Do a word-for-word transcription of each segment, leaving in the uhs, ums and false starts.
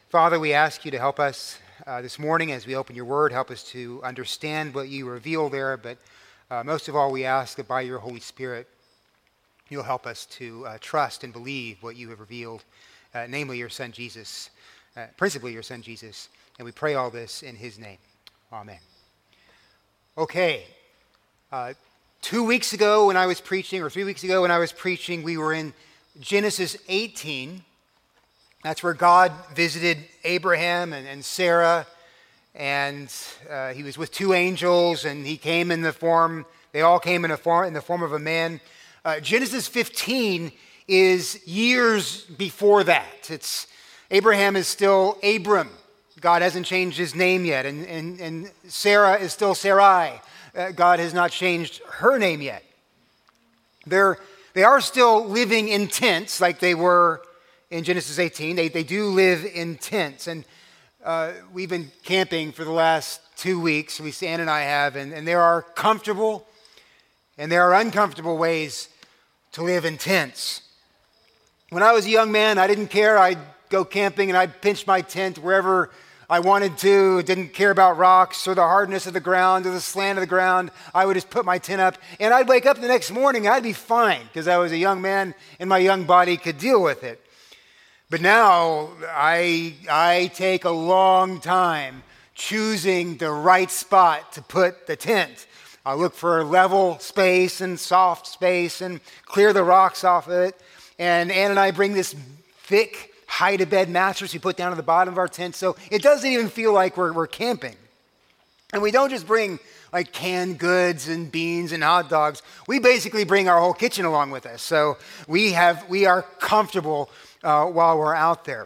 Father, we ask you to help us uh, this morning as we open your word. Help us to understand what you reveal there, but uh, most of all, we ask that by your Holy Spirit, you'll help us to uh, trust and believe what you have revealed, uh, namely your Son Jesus, uh, principally your Son Jesus. And we pray all this in his name. Amen. Okay. Uh, two weeks ago when I was preaching, or three weeks ago when I was preaching, we were in Genesis eighteen. That's where God visited Abraham and, and Sarah, and uh, he was with two angels, and he came in the form, they all came in, a form, in the form of a man. Uh, Genesis fifteen is years before that. It's Abraham is still Abram. God hasn't changed his name yet, and, and, and Sarah is still Sarai. Uh, God has not changed her name yet. They're, they are still living in tents like they were in Genesis eighteen. They, they do live in tents. And uh, we've been camping for the last two weeks. We, Ann and I have. And, and there are comfortable and there are uncomfortable ways to live in tents. When I was a young man, I didn't care. I'd go camping and I'd pitch my tent wherever I wanted to. Didn't care about rocks or the hardness of the ground or the slant of the ground. I would just put my tent up and I'd wake up the next morning and I'd be fine because I was a young man and my young body could deal with it. But now I, I take a long time choosing the right spot to put the tent. I look for level space and soft space and clear the rocks off of it. And Ann and I bring this thick hide-a-bed mattress we put down at the bottom of our tent, so it doesn't even feel like we're, we're camping. And we don't just bring like canned goods and beans and hot dogs. We basically bring our whole kitchen along with us. So we have we are comfortable uh, while we're out there.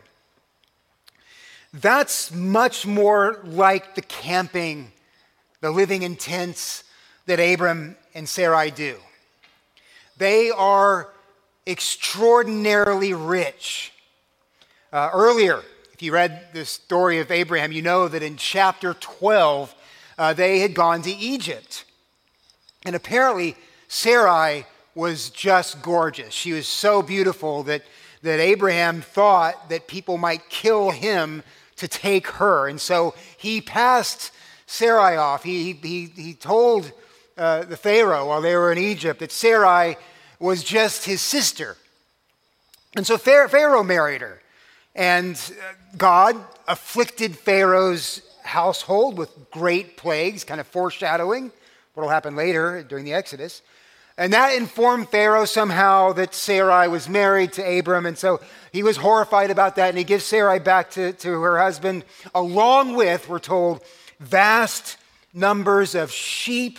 That's much more like the camping, the living in tents that Abram and Sarai do. They are extraordinarily rich. Uh, earlier, if you read the story of Abraham, you know that in chapter twelve, uh, they had gone to Egypt. And apparently, Sarai was just gorgeous. She was so beautiful that, that Abraham thought that people might kill him to take her. And so he passed Sarai off. He, he, he told uh, the Pharaoh while they were in Egypt that Sarai was just his sister. And so Pharaoh married her. And God afflicted Pharaoh's household with great plagues, kind of foreshadowing what will happen later during the Exodus. And that informed Pharaoh somehow that Sarai was married to Abram. And so he was horrified about that. And he gives Sarai back to, to her husband, along with, we're told, vast numbers of sheep,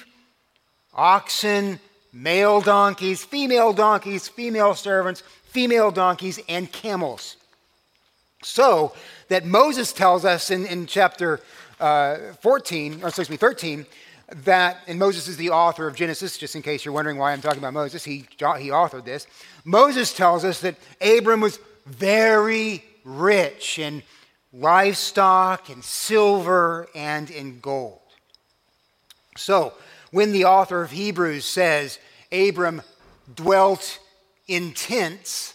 oxen, male donkeys, female donkeys, female servants, female donkeys, and camels. So that Moses tells us in, in chapter uh, fourteen, or excuse me, thirteen, that, and Moses is the author of Genesis, just in case you're wondering why I'm talking about Moses, he, he authored this. Moses tells us that Abram was very rich in livestock, in silver, and in gold. So when the author of Hebrews says Abram dwelt in tents,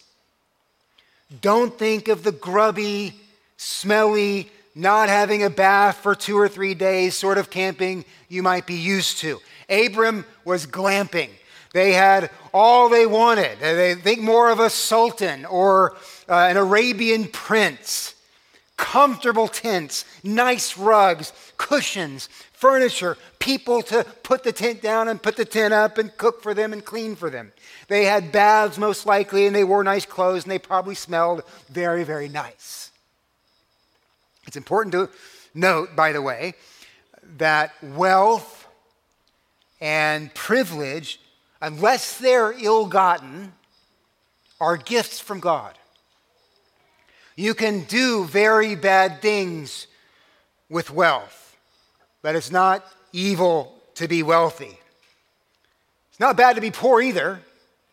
don't think of the grubby, smelly, not having a bath for two or three days sort of camping you might be used to. Abram was glamping. They had all they wanted. They think more of a sultan or uh, an Arabian prince. Comfortable tents, nice rugs, cushions, furniture, people to put the tent down and put the tent up and cook for them and clean for them. They had baths most likely, and they wore nice clothes, and they probably smelled very, very nice. It's important to note, by the way, that wealth and privilege, unless they're ill-gotten, are gifts from God. You can do very bad things with wealth, but it's not evil to be wealthy. It's not bad to be poor either,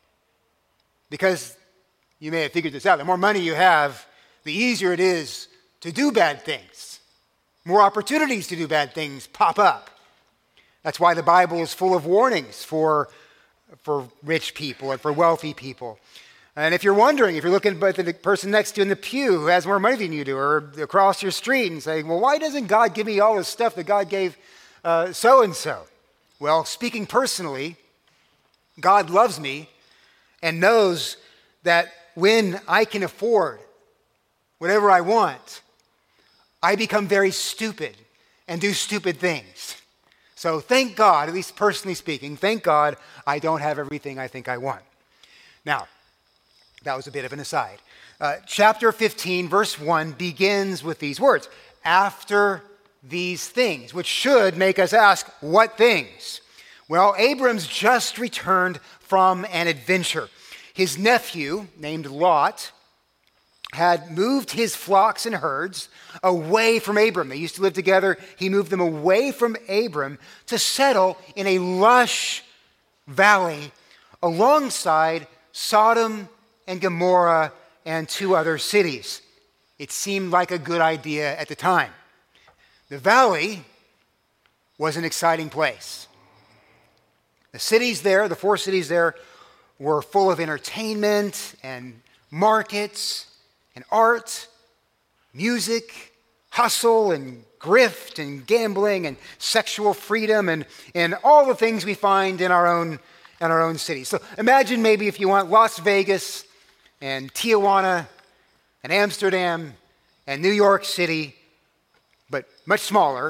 because you may have figured this out. The more money you have, the easier it is to do bad things. More opportunities to do bad things pop up. That's why the Bible is full of warnings for, for rich people and for wealthy people. And if you're wondering, if you're looking at the person next to you in the pew who has more money than you do, or across your street and saying, well, why doesn't God give me all this stuff that God gave uh, so-and-so? Well, speaking personally, God loves me and knows that when I can afford whatever I want, I become very stupid and do stupid things. So thank God, at least personally speaking, thank God I don't have everything I think I want. Now, that was a bit of an aside. Uh, chapter fifteen, verse one begins with these words, after these things, which should make us ask, what things? Well, Abram's just returned from an adventure. His nephew, named Lot, had moved his flocks and herds away from Abram. They used to live together. He moved them away from Abram to settle in a lush valley alongside Sodom and Gomorrah and two other cities. It seemed like a good idea at the time. The valley was an exciting place. The cities there, the four cities there, were full of entertainment and markets and art, music, hustle and grift and gambling and sexual freedom and, and all the things we find in our own in our own cities. So imagine maybe if you want Las Vegas and Tijuana and Amsterdam and New York City, but much smaller,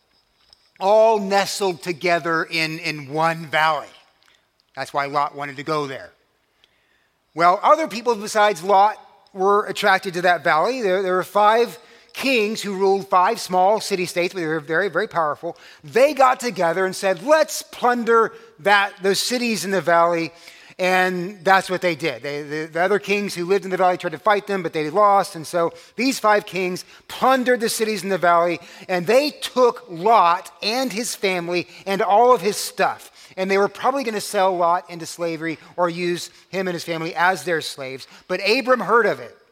all nestled together in, in one valley. That's why Lot wanted to go there. Well, other people besides Lot were attracted to that valley. There, there were five kings who ruled five small city-states, but they were very, very powerful. They got together and said, let's plunder that those cities in the valley, and that's what they did. They, the, the other kings who lived in the valley tried to fight them, but they lost, and so these five kings plundered the cities in the valley, and they took Lot and his family and all of his stuff. And they were probably going to sell Lot into slavery or use him and his family as their slaves. But Abram heard of it.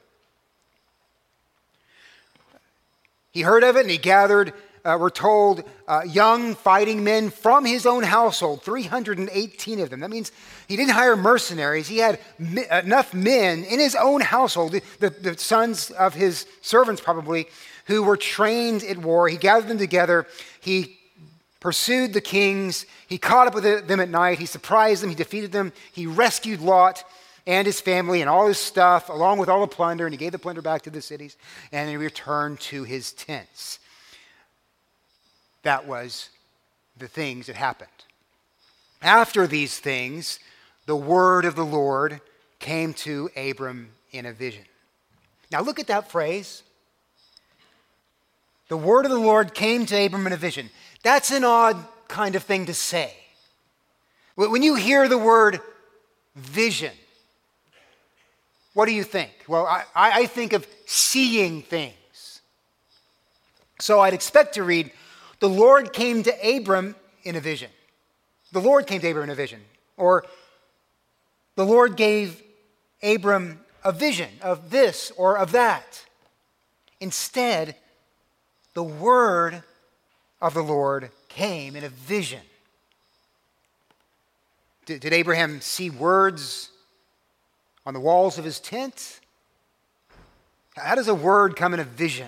He heard of it and he gathered, uh, we're told, uh, young fighting men from his own household, three hundred eighteen of them. That means he didn't hire mercenaries. He had mi- enough men in his own household, the, the, the sons of his servants probably, who were trained at war. He gathered them together. He pursued the kings. He caught up with them at night. He surprised them. He defeated them. He rescued Lot and his family and all his stuff, along with all the plunder, and he gave the plunder back to the cities, and he returned to his tents. That was the things that happened. After these things, the word of the Lord came to Abram in a vision. Now look at that phrase. The word of the Lord came to Abram in a vision. That's an odd kind of thing to say. When you hear the word vision, what do you think? Well, I, I think of seeing things. So I'd expect to read, the Lord came to Abram in a vision. The Lord came to Abram in a vision. Or the Lord gave Abram a vision of this or of that. Instead, the word of the Lord came in a vision. Did, did Abraham see words on the walls of his tent? How does a word come in a vision?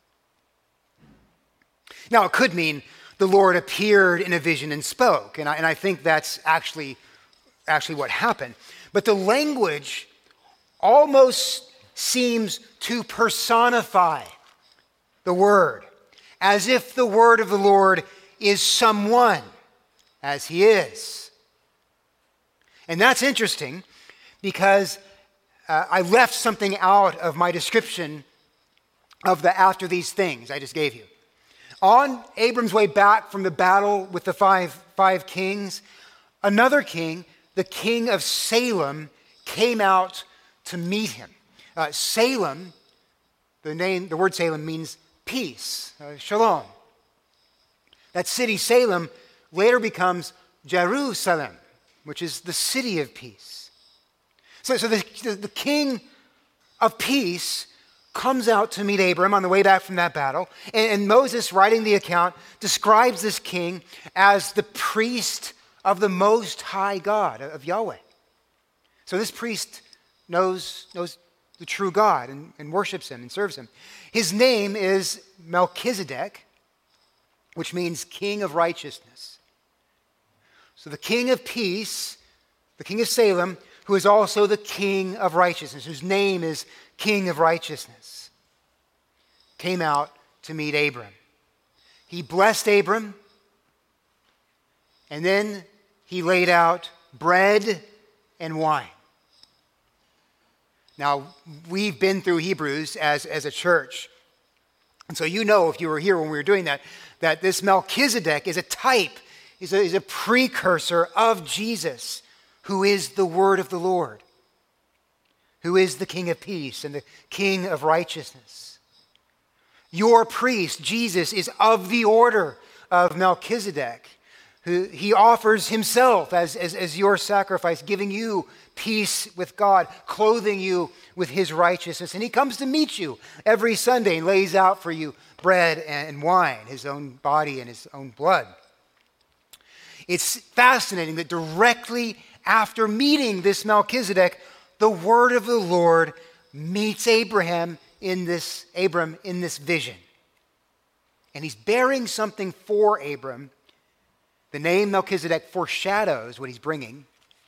Now, it could mean the Lord appeared in a vision and spoke, and I, and I think that's actually, actually what happened. But the language almost seems to personify the word, as if the word of the Lord is someone, as he is. And that's interesting because uh, I left something out of my description of the after these things I just gave you. On Abram's way back from the battle with the five, five kings, another king, the king of Salem, came out to meet him. Uh, Salem, the name, the word Salem means peace, uh, shalom. That city, Salem, later becomes Jerusalem, which is the city of peace. So, so the, the, the king of peace comes out to meet Abram on the way back from that battle. And, and Moses, writing the account, describes this king as the priest of the Most High God, of Yahweh. So this priest knows, knows the true God and, and worships him and serves him. His name is Melchizedek, which means king of righteousness. So the king of peace, the king of Salem, who is also the king of righteousness, whose name is king of righteousness, came out to meet Abram. He blessed Abram, and then he laid out bread and wine. Now, we've been through Hebrews as, as a church. And so you know, if you were here when we were doing that, that this Melchizedek is a type, is a, is a precursor of Jesus, who is the word of the Lord, who is the King of peace and the King of righteousness. Your priest, Jesus, is of the order of Melchizedek. Who he offers himself as, as, as your sacrifice, giving you peace with God, clothing you with his righteousness. And he comes to meet you every Sunday and lays out for you bread and wine, his own body and his own blood. It's fascinating that directly after meeting this Melchizedek, the word of the Lord meets Abraham in this, Abram in this vision. And he's bearing something for Abram. The name Melchizedek foreshadows what he's bringing.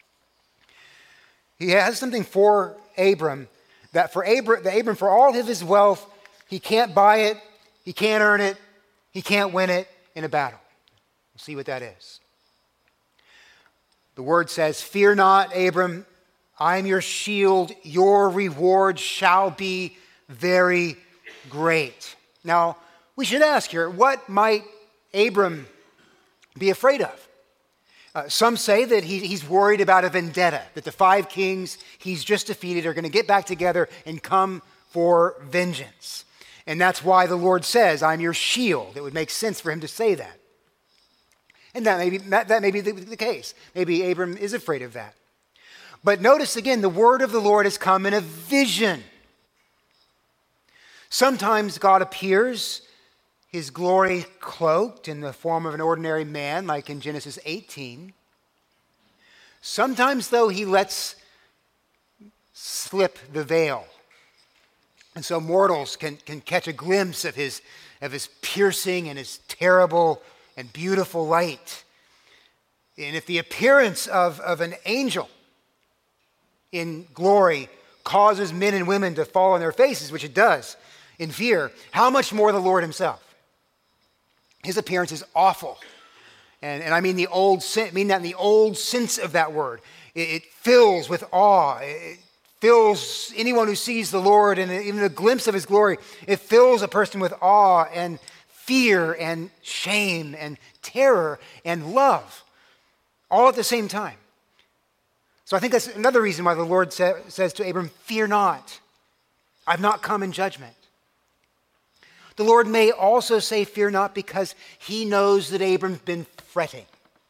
He has something for Abram that for Abram, that Abram, for all of his wealth, he can't buy it, he can't earn it, he can't win it in a battle. We'll see what that is. The word says, "Fear not, Abram, I am your shield, your reward shall be very great." Now, we should ask here, what might Abram be afraid of? Uh, some say that he, he's worried about a vendetta, that the five kings he's just defeated are going to get back together and come for vengeance. And that's why the Lord says, "I'm your shield." It would make sense for him to say that. And that may be, that, that may be the, the case. Maybe Abram is afraid of that. But notice again, the word of the Lord has come in a vision. Sometimes God appears, his glory cloaked in the form of an ordinary man, like in Genesis eighteen. Sometimes, though, he lets slip the veil. And so mortals can, can catch a glimpse of his, of his piercing and his terrible and beautiful light. And if the appearance of, of an angel in glory causes men and women to fall on their faces, which it does, in fear, how much more the Lord himself? His appearance is awful. And, and I mean the old I mean that in the old sense of that word. It, it fills with awe. It fills anyone who sees the Lord and even a glimpse of his glory. It fills a person with awe and fear and shame and terror and love, all at the same time. So I think that's another reason why the Lord sa- says to Abram, "Fear not. I've not come in judgment." The Lord may also say, "Fear not," because he knows that Abram's been fretting.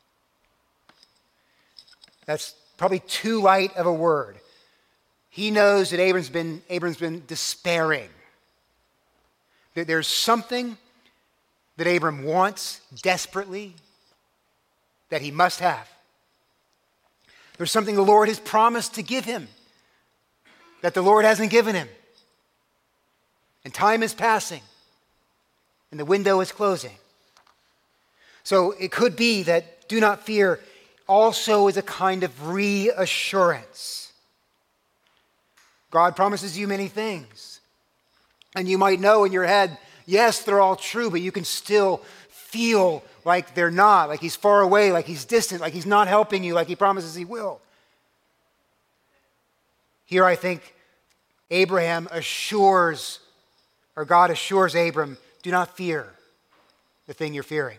That's probably too light of a word. He knows that Abram's been, Abram's been despairing. That there's something that Abram wants desperately that he must have. There's something the Lord has promised to give him that the Lord hasn't given him. And time is passing. And the window is closing. So it could be that "do not fear" also is a kind of reassurance. God promises you many things. And you might know in your head, yes, they're all true, but you can still feel like they're not, like he's far away, like he's distant, like he's not helping you, like he promises he will. Here I think Abraham assures, or God assures Abram, do not fear the thing you're fearing.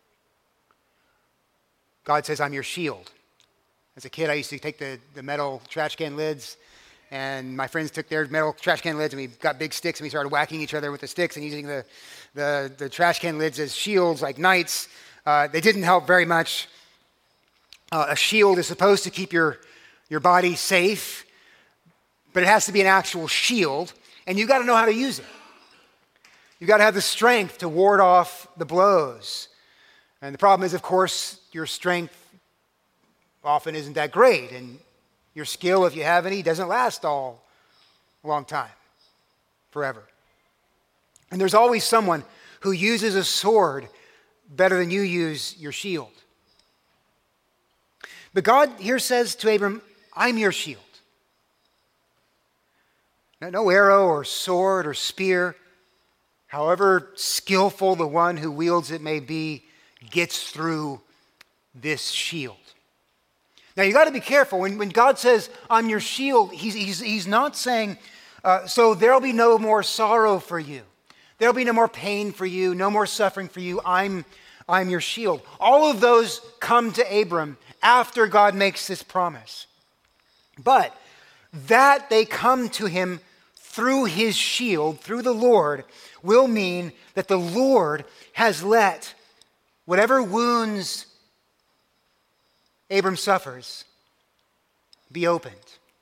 God says, "I'm your shield." As a kid, I used to take the, the metal trash can lids, and my friends took their metal trash can lids, and we got big sticks, and we started whacking each other with the sticks and using the, the, the trash can lids as shields, like knights. Uh, they didn't help very much. Uh, a shield is supposed to keep your, your body safe, but it has to be an actual shield, and you've got to know how to use it. You've got to have the strength to ward off the blows. And the problem is, of course, your strength often isn't that great, and Your skill, if you have any, doesn't last all a long time, forever. And there's always someone who uses a sword better than you use your shield. But God here says to Abram, I'm your shield. No arrow or sword or spear, however skillful the one who wields it may be, gets through this shield. Now you got to be careful. When, when God says, I'm your shield, he's, he's, he's not saying, uh, so there'll be no more sorrow for you. There'll be no more pain for you, no more suffering for you. I'm, I'm your shield. All of those come to Abram after God makes this promise. But that they come to him through his shield, through the Lord, will mean that the Lord has let whatever wounds Abram suffers be opened.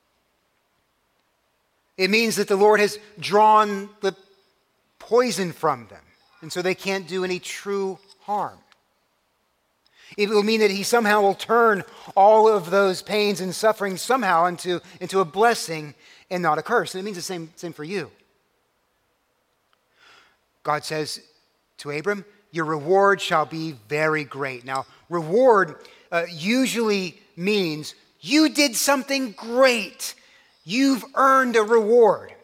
It means that the Lord has drawn the poison from them, and so they can't do any true harm. It will mean that he somehow will turn all of those pains and sufferings somehow into, into a blessing and not a curse. And it means the same, same for you. God says to Abram, your reward shall be very great. Now, reward uh, usually means you did something great. You've earned a reward.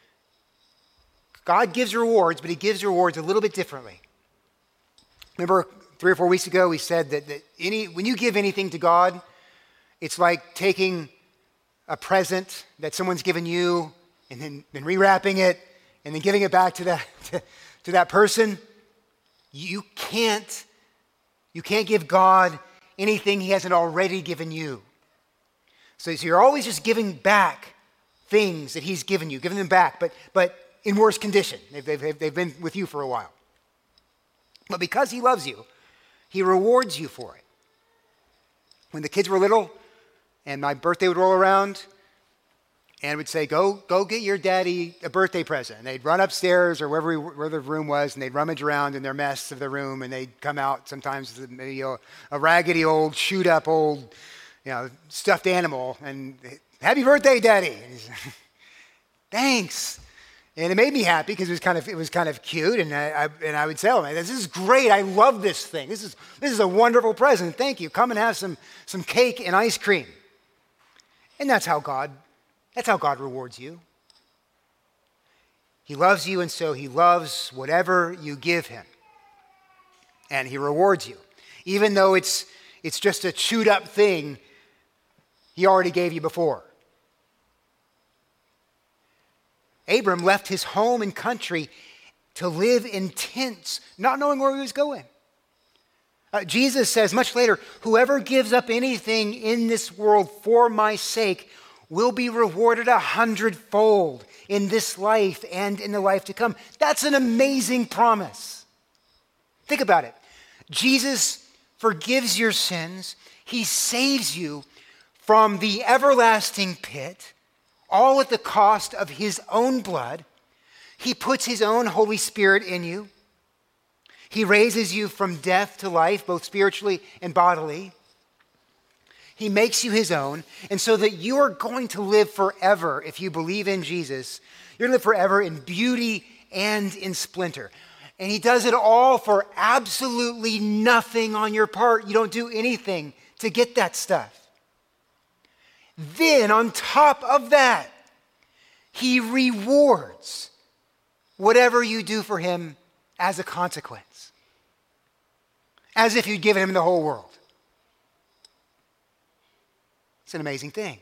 God gives rewards, but he gives rewards a little bit differently. Remember three or four weeks ago, we said that, that any when you give anything to God, it's like taking a present that someone's given you and then, then rewrapping it and then giving it back to that, to, to that person. You can't, you can't give God anything he hasn't already given you. So, so you're always just giving back things that he's given you, giving them back, but, but in worse condition. They've, they've, they've been with you for a while. But because he loves you, he rewards you for it. When the kids were little and my birthday would roll around and would say, go, go get your daddy a birthday present. And they'd run upstairs or wherever we, where the room was, and they'd rummage around in their mess of the room, and they'd come out sometimes with maybe a, a raggedy old, chewed up old, you know, stuffed animal, and happy birthday, Daddy. And he's, thanks. And it made me happy because it was kind of it was kind of cute, and I, I and I would tell him, "This is great. I love this thing. This is this is a wonderful present. Thank you. Come and have some some cake and ice cream." And that's how God that's how God rewards you. He loves you, and so he loves whatever you give him, and he rewards you, even though it's it's just a chewed up thing he already gave you before. Abram left his home and country to live in tents, not knowing where he was going. Uh, Jesus says much later, whoever gives up anything in this world for my sake will be rewarded a hundredfold in this life and in the life to come. That's an amazing promise. Think about it. Jesus forgives your sins. He saves you from the everlasting pit, all at the cost of his own blood. He puts his own Holy Spirit in you. He raises you from death to life, both spiritually and bodily. He makes you his own. And so that you are going to live forever, if you believe in Jesus, you're going to live forever in beauty and in splendor. And he does it all for absolutely nothing on your part. You don't do anything to get that stuff. Then, on top of that, he rewards whatever you do for him as a consequence, as if you'd given him the whole world. It's an amazing thing.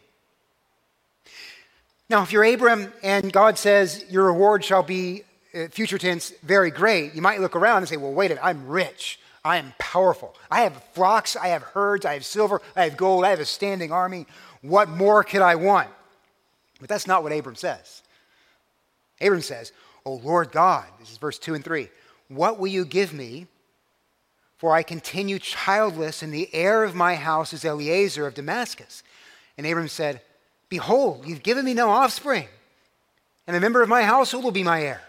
Now, if you're Abram and God says your reward shall be, uh, future tense, very great, you might look around and say, well, wait a minute, I'm rich. I am powerful. I have flocks, I have herds, I have silver, I have gold, I have a standing army. What more could I want? But that's not what Abram says. Abram says, O Lord God, this is verse two and three, what will you give me? For I continue childless, and the heir of my house is Eliezer of Damascus. And Abram said, behold, you've given me no offspring, and a member of my household will be my heir.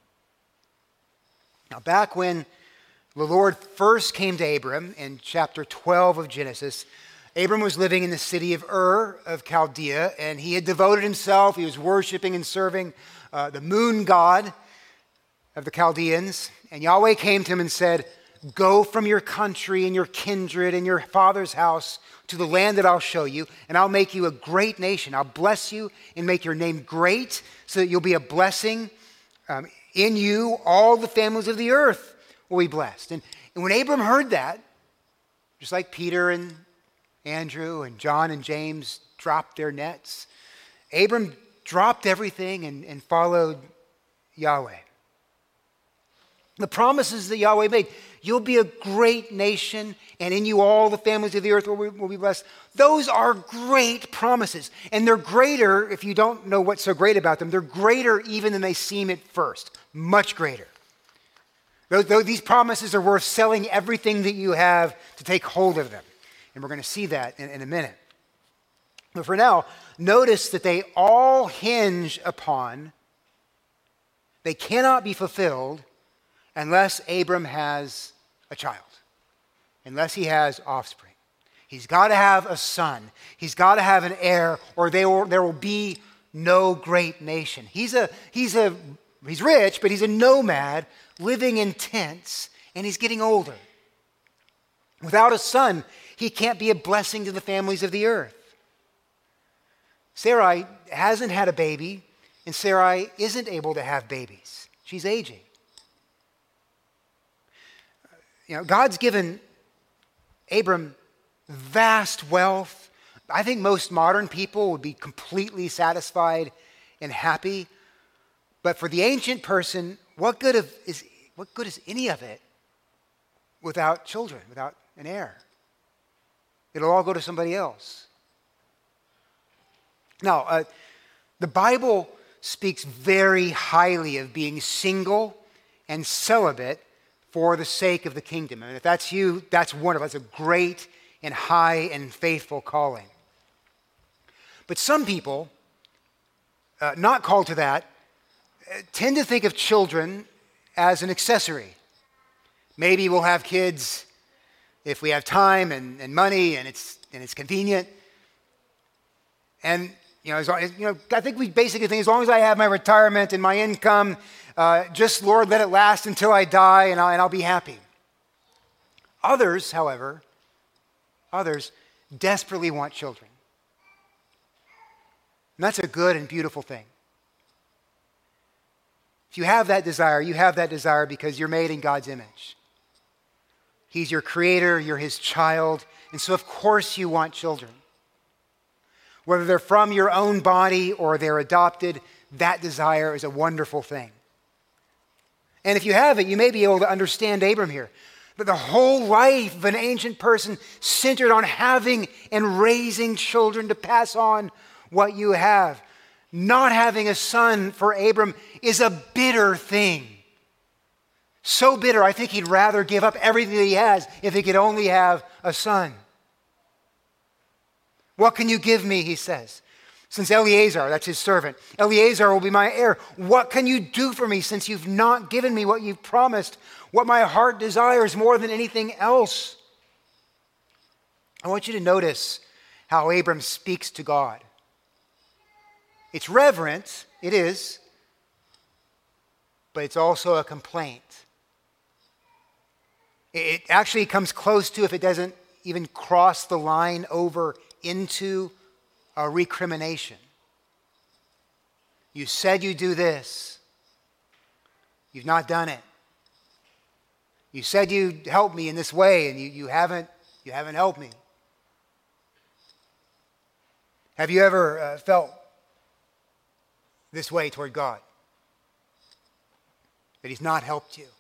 Now, back when the Lord first came to Abram in chapter twelve of Genesis, Abram was living in the city of Ur of Chaldea, and he had devoted himself, he was worshiping and serving uh, the moon god of the Chaldeans. And Yahweh came to him and said, go from your country and your kindred and your father's house to the land that I'll show you, and I'll make you a great nation. I'll bless you and make your name great so that you'll be a blessing. Um, in you, all the families of the earth will be blessed. And, and when Abram heard that, just like Peter and Andrew and John and James dropped their nets, Abram dropped everything and, and followed Yahweh. The promises that Yahweh made, you'll be a great nation, and in you all the families of the earth will be, will be blessed. Those are great promises, and they're greater, if you don't know what's so great about them, they're greater even than they seem at first, much greater. Those, those, these promises are worth selling everything that you have to take hold of them. And we're going to see that in, in a minute. But for now, notice that they all hinge upon, they cannot be fulfilled unless Abram has a child, unless he has offspring. He's got to have a son. He's got to have an heir, or they will, there will be no great nation. He's a, he's a, he's rich, but he's a nomad living in tents, and he's getting older. Without a son, he can't be a blessing to the families of the earth. Sarai hasn't had a baby, and Sarai isn't able to have babies. She's aging. You know, God's given Abram vast wealth. I think most modern people would be completely satisfied and happy. But for the ancient person, what good of, is what good is any of it without children, without an heir? It'll all go to somebody else. Now, uh, the Bible speaks very highly of being single and celibate for the sake of the kingdom. And if that's you, that's wonderful. That's a great and high and faithful calling. But some people, uh, not called to that, uh, tend to think of children as an accessory. Maybe we'll have kids if we have time and, and money and it's and it's convenient. And you know, as long as, you know, I think we basically think as long as I have my retirement and my income, uh, just Lord, let it last until I die, and I'll, and I'll be happy. Others, however, others desperately want children, and that's a good and beautiful thing. If you have that desire, you have that desire because you're made in God's image. He's your creator, you're his child, and so of course you want children. Whether they're from your own body or they're adopted, that desire is a wonderful thing. And if you have it, you may be able to understand Abram here. But the whole life of an ancient person centered on having and raising children to pass on what you have. Not having a son for Abram is a bitter thing. So bitter, I think he'd rather give up everything that he has if he could only have a son. What can you give me, he says, since Eliezer, that's his servant, Eliezer will be my heir. What can you do for me since you've not given me what you've promised, what my heart desires more than anything else? I want you to notice how Abram speaks to God. It's reverent, it is, but it's also a complaint. It actually comes close to, if it doesn't even cross the line over into a recrimination. You said you'd do this. You've not done it. You said you'd help me in this way, and you, you haven't, you haven't helped me. Have you ever uh, felt this way toward God? That he's not helped you?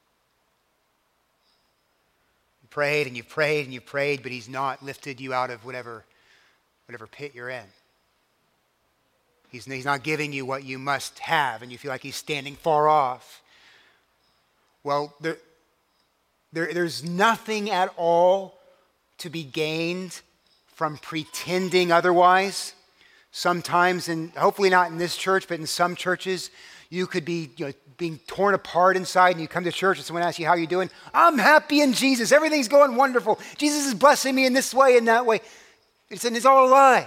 You prayed and you prayed and you prayed, but he's not lifted you out of whatever, whatever pit you're in. He's, he's not giving you what you must have, and you feel like he's standing far off. Well, there, there, there's nothing at all to be gained from pretending otherwise, Sometimes, and hopefully not in this church, but in some churches, you could be you know, being torn apart inside, and you come to church and someone asks you, how you doing? I'm happy in Jesus. Everything's going wonderful. Jesus is blessing me in this way and that way. It's, and it's all a lie.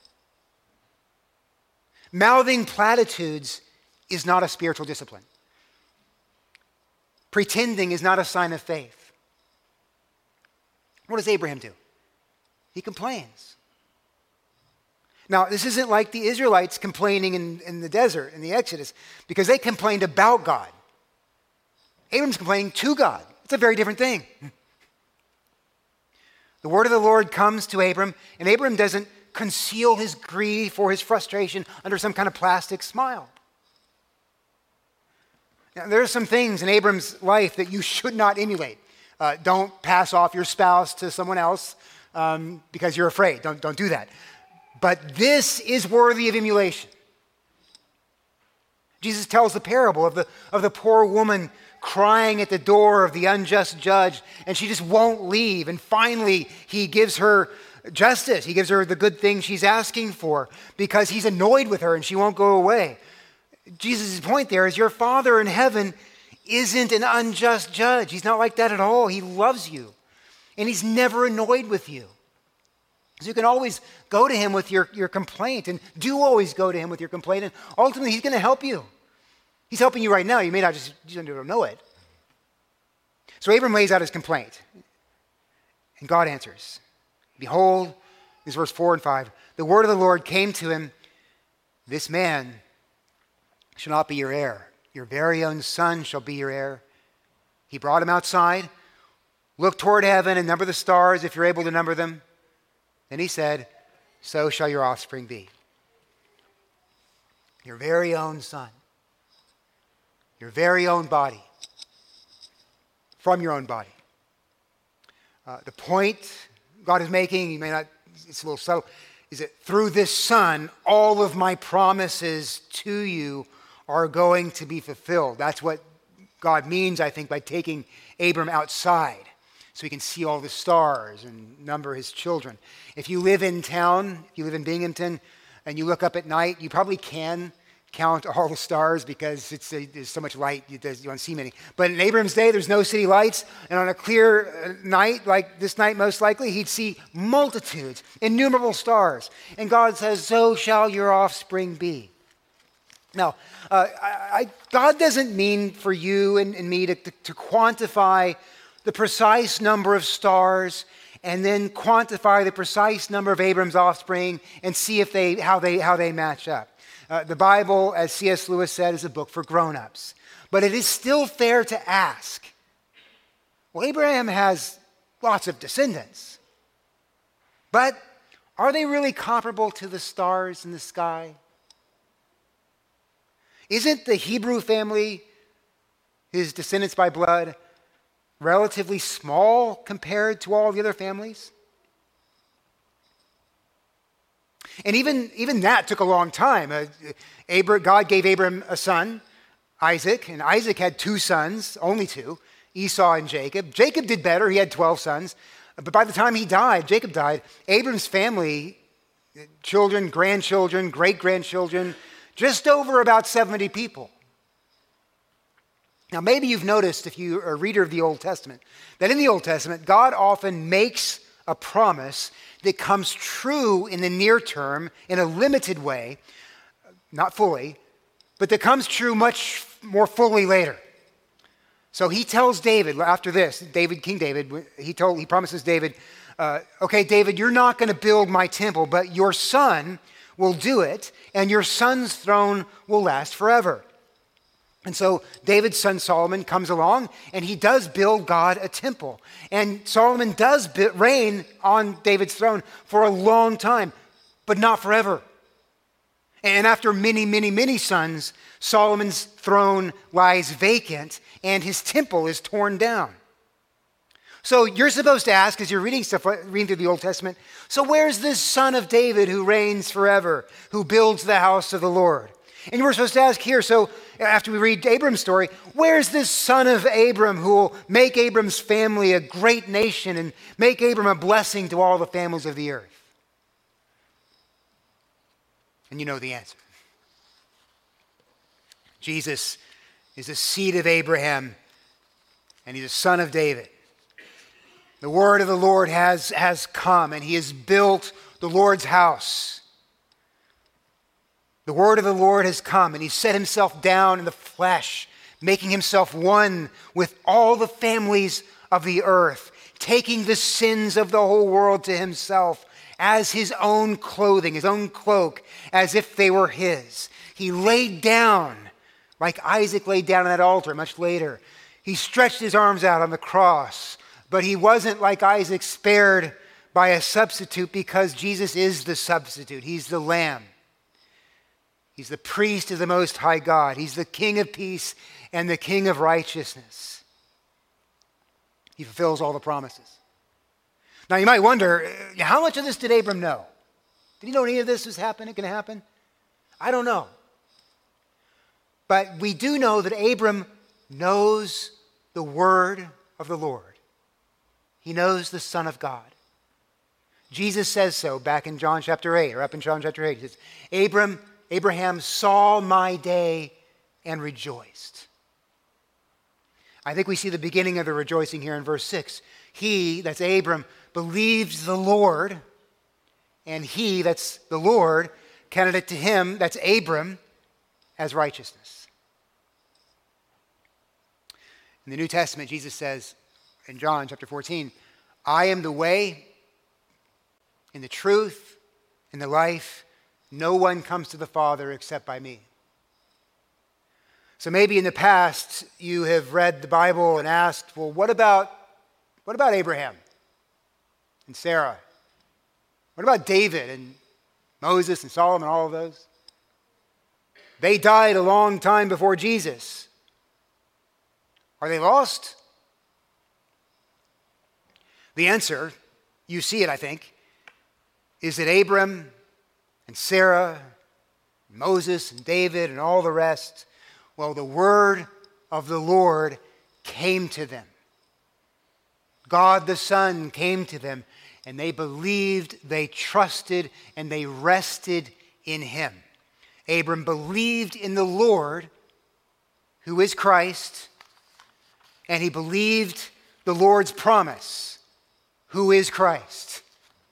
Mouthing platitudes is not a spiritual discipline. Pretending is not a sign of faith. What does Abraham do? He complains. Now, this isn't like the Israelites complaining in, in the desert, in the Exodus, because they complained about God. Abram's complaining to God. It's a very different thing. The word of the Lord comes to Abram, and Abram doesn't conceal his grief or his frustration under some kind of plastic smile. Now, there are some things in Abram's life that you should not emulate. Uh, don't pass off your spouse to someone else um, because you're afraid. Don't, don't do that. But this is worthy of emulation. Jesus tells the parable of the, of the poor woman crying at the door of the unjust judge, and she just won't leave. And finally, he gives her justice. He gives her the good thing she's asking for because he's annoyed with her and she won't go away. Jesus' point there is your Father in heaven isn't an unjust judge. He's not like that at all. He loves you, and he's never annoyed with you. So you can always go to him with your, your complaint, and do always go to him with your complaint, and ultimately he's going to help you. He's helping you right now. You may not just you don't know it. So Abram lays out his complaint, and God answers. Behold, this is verse four and five. The word of the Lord came to him, this man shall not be your heir. Your very own son shall be your heir. He brought him outside, looked toward heaven and number the stars if you're able to number them. Then he said, so shall your offspring be. Your very own son. Your very own body. From your own body. Uh, the point God is making, you may not, it's a little subtle, is that through this son, all of my promises to you are going to be fulfilled. That's what God means, I think, by taking Abram outside so he can see all the stars and number his children. If you live in town, if you live in Binghamton, and you look up at night, you probably can count all the stars because it's a, there's so much light, you, you don't see many. But in Abram's day, there's no city lights, and on a clear night, like this night most likely, he'd see multitudes, innumerable stars. And God says, so shall your offspring be. Now, uh, I, I, God doesn't mean for you and, and me to, to, to quantify the precise number of stars and then quantify the precise number of Abram's offspring and see if they how they how they match up. Uh, the Bible, as C S Lewis said, is a book for grown-ups. But it is still fair to ask, well, Abraham has lots of descendants, but are they really comparable to the stars in the sky? Isn't the Hebrew family, his descendants by blood, relatively small compared to all the other families? And even, even that took a long time. Uh, Abra- God gave Abram a son, Isaac, and Isaac had two sons, only two, Esau and Jacob. Jacob did better. He had twelve sons. But by the time he died, Jacob died, Abram's family, children, grandchildren, great-grandchildren, just over about seventy people. Now, maybe you've noticed, if you're a reader of the Old Testament, that in the Old Testament, God often makes a promise that comes true in the near term in a limited way, not fully, but that comes true much more fully later. So he tells David, after this, David, King David, he told, he promises David, uh, okay, David, you're not going to build my temple, but your son will do it, and your son's throne will last forever. And so David's son Solomon comes along, and he does build God a temple. And Solomon does reign on David's throne for a long time, but not forever. And after many, many, many sons, Solomon's throne lies vacant, and his temple is torn down. So you're supposed to ask, as you're reading stuff, reading through the Old Testament, so where's this son of David who reigns forever, who builds the house of the Lord? And you were supposed to ask here, so after we read Abram's story, where's this son of Abram who will make Abram's family a great nation and make Abram a blessing to all the families of the earth? And you know the answer. Jesus is the seed of Abraham, and he's a son of David. The word of the Lord has, has come, and he has built the Lord's house. The word of the Lord has come, and he set himself down in the flesh, making himself one with all the families of the earth, taking the sins of the whole world to himself as his own clothing, his own cloak, as if they were his. He laid down, like Isaac laid down on that altar much later. He stretched his arms out on the cross, but he wasn't like Isaac spared by a substitute, because Jesus is the substitute. He's the Lamb. He's the priest of the Most High God. He's the King of peace and the King of righteousness. He fulfills all the promises. Now you might wonder, how much of this did Abram know? Did he know any of this was happening, going to happen? I don't know. But we do know that Abram knows the word of the Lord. He knows the Son of God. Jesus says so back in John chapter eight, or up in John chapter eight. He says, Abram, Abraham saw my day and rejoiced. I think we see the beginning of the rejoicing here in verse six. He, that's Abram, believed the Lord, and he, that's the Lord, counted it to him, that's Abram, as righteousness. In the New Testament, Jesus says in John chapter fourteen, I am the way and the truth and the life. No one comes to the Father except by me. So maybe in the past you have read the Bible and asked, well, what about, what about Abraham and Sarah? What about David and Moses and Solomon, all of those? They died a long time before Jesus. Are they lost? The answer, you see it, I think, is that Abram and Sarah, and Moses and David and all the rest, well, the word of the Lord came to them. God the Son came to them, and they believed, they trusted, and they rested in him. Abram believed in the Lord, who is Christ, and he believed the Lord's promise, who is Christ.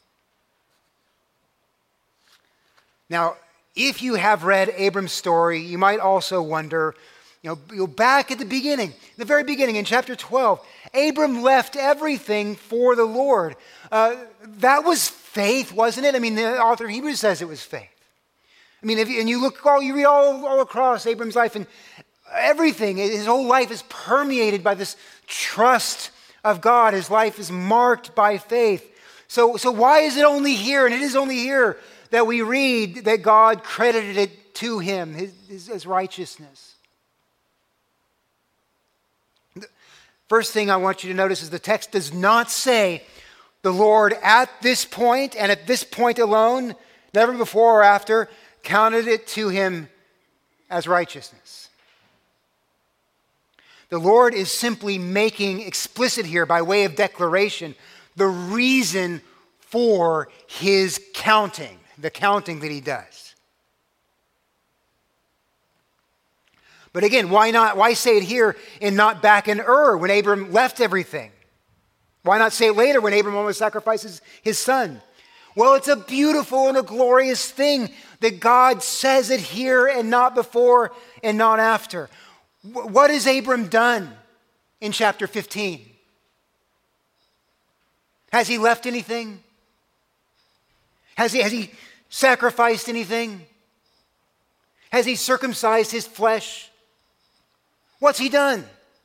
Now, if you have read Abram's story, you might also wonder, you know, you know, back at the beginning, the very beginning in chapter twelve, Abram left everything for the Lord. Uh, that was faith, wasn't it? I mean, the author of Hebrews says it was faith. I mean, if you, and you look, all you read all, all across Abram's life, and everything, his whole life is permeated by this trust of God. His life is marked by faith. So, so why is it only here, and it is only here, that we read that God credited it to him, his, his, his righteousness? The first thing I want you to notice is the text does not say the Lord at this point, and at this point alone, never before or after, counted it to him as righteousness. The Lord is simply making explicit here, by way of declaration, the reason for his counting, the counting that he does. But again, why not? Why say it here and not back in Ur when Abram left everything? Why not say it later when Abram almost sacrifices his son? Well, it's a beautiful and a glorious thing that God says it here and not before and not after. What has Abram done in chapter fifteen? Has he left anything? Has he, has he sacrificed anything? Has he circumcised his flesh? What's he done?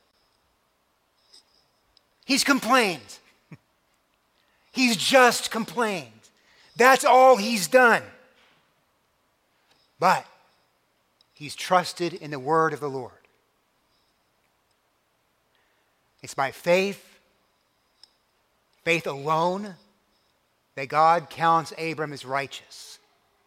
He's complained. He's just complained. That's all he's done. But he's trusted in the word of the Lord. It's by faith, faith alone, that God counts Abram as righteous.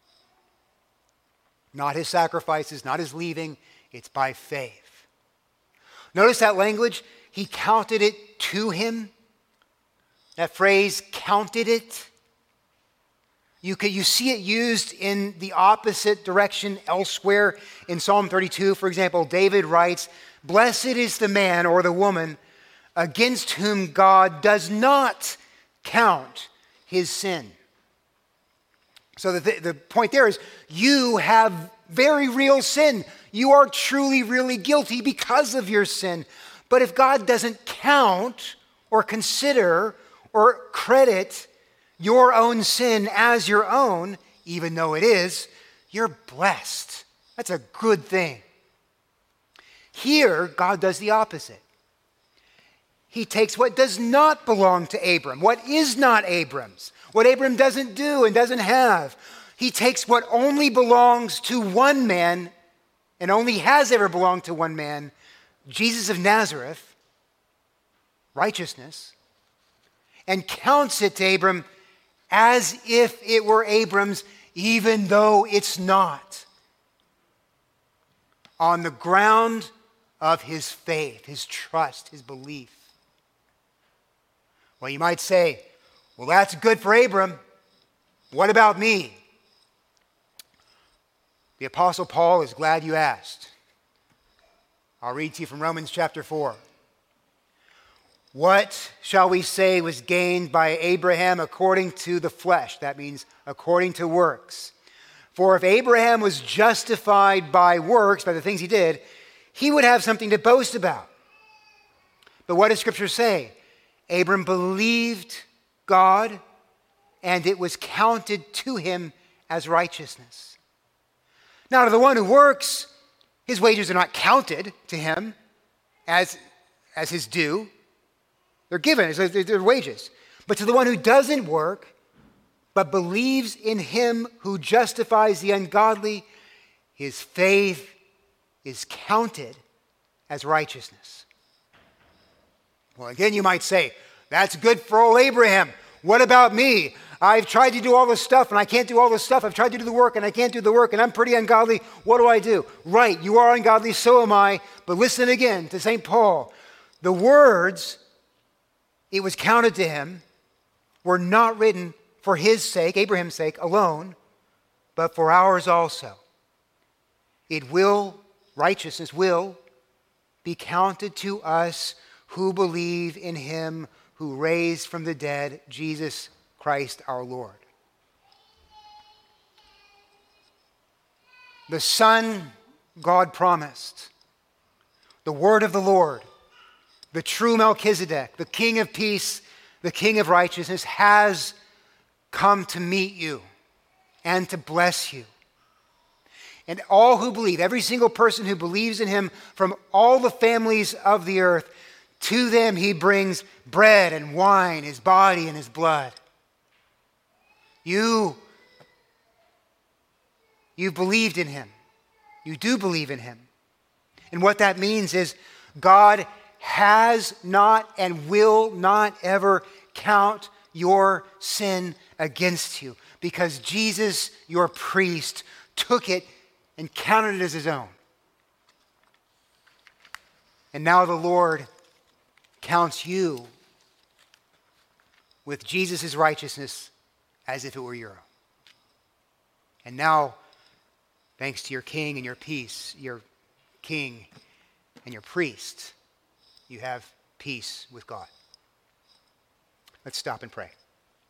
Not his sacrifices, not his leaving. It's by faith. Notice that language. He counted it to him. That phrase, counted it. You could, you see it used in the opposite direction elsewhere. In Psalm thirty-two, for example, David writes, "Blessed is the man or the woman against whom God does not count his sin." So the, the point there is, you have very real sin. You are truly, really guilty because of your sin. But if God doesn't count or consider or credit your own sin as your own, even though it is, you're blessed. That's a good thing. Here, God does the opposite. He takes what does not belong to Abram, what is not Abram's, what Abram doesn't do and doesn't have. He takes what only belongs to one man and only has ever belonged to one man, Jesus of Nazareth, righteousness, and counts it to Abram as if it were Abram's, even though it's not. On the ground of his faith, his trust, his belief. Well, you might say, well, that's good for Abram. What about me? The Apostle Paul is glad you asked. I'll read to you from Romans chapter four. What shall we say was gained by Abraham according to the flesh? That means according to works. For if Abraham was justified by works, by the things he did, he would have something to boast about. But what does Scripture say? Abram believed God, and it was counted to him as righteousness. Now, to the one who works, his wages are not counted to him as, as his due. They're given as their wages. But to the one who doesn't work, but believes in him who justifies the ungodly, his faith is counted as righteousness. Well, again, you might say, that's good for old Abraham. What about me? I've tried to do all this stuff and I can't do all this stuff. I've tried to do the work and I can't do the work and I'm pretty ungodly. What do I do? Right, you are ungodly, so am I. But listen again to Saint Paul. The words, it was counted to him, were not written for his sake, Abraham's sake alone, but for ours also. It will, righteousness will, be counted to us who believe in him who raised from the dead Jesus Christ our Lord. The Son God promised, the word of the Lord, the true Melchizedek, the King of peace, the King of righteousness, has come to meet you and to bless you. And all who believe, every single person who believes in him from all the families of the earth, to them he brings bread and wine, his body and his blood. You, you've believed in him. You do believe in him. And what that means is God has not and will not ever count your sin against you, because Jesus, your priest, took it and counted it as his own. And now the Lord counts you with Jesus' righteousness as if it were your own. And now, thanks to your king and your peace, your king and your priest, you have peace with God. Let's stop and pray.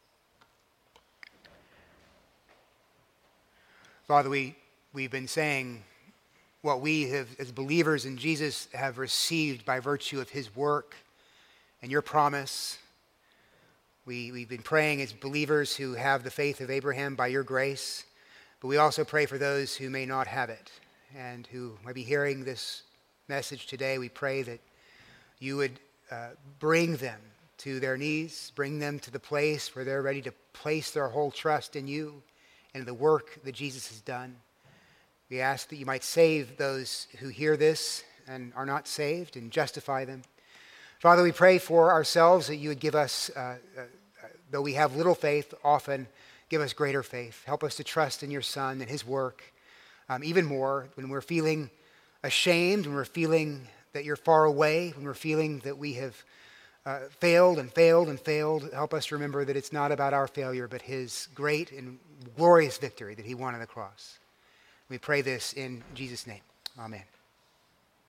Father, we, we've been saying what we have, as believers in Jesus, have received by virtue of his work and your promise. We, we've been praying as believers who have the faith of Abraham by your grace, but we also pray for those who may not have it and who might be hearing this message today. We pray that you would uh, bring them to their knees, bring them to the place where they're ready to place their whole trust in you and the work that Jesus has done. We ask that you might save those who hear this and are not saved and justify them. Father, we pray for ourselves that you would give us, uh, uh, though we have little faith, often give us greater faith. Help us to trust in your Son and his work um, even more when we're feeling ashamed, when we're feeling that you're far away, when we're feeling that we have uh, failed and failed and failed, help us remember that it's not about our failure, but his great and glorious victory that he won on the cross. We pray this in Jesus' name. Amen.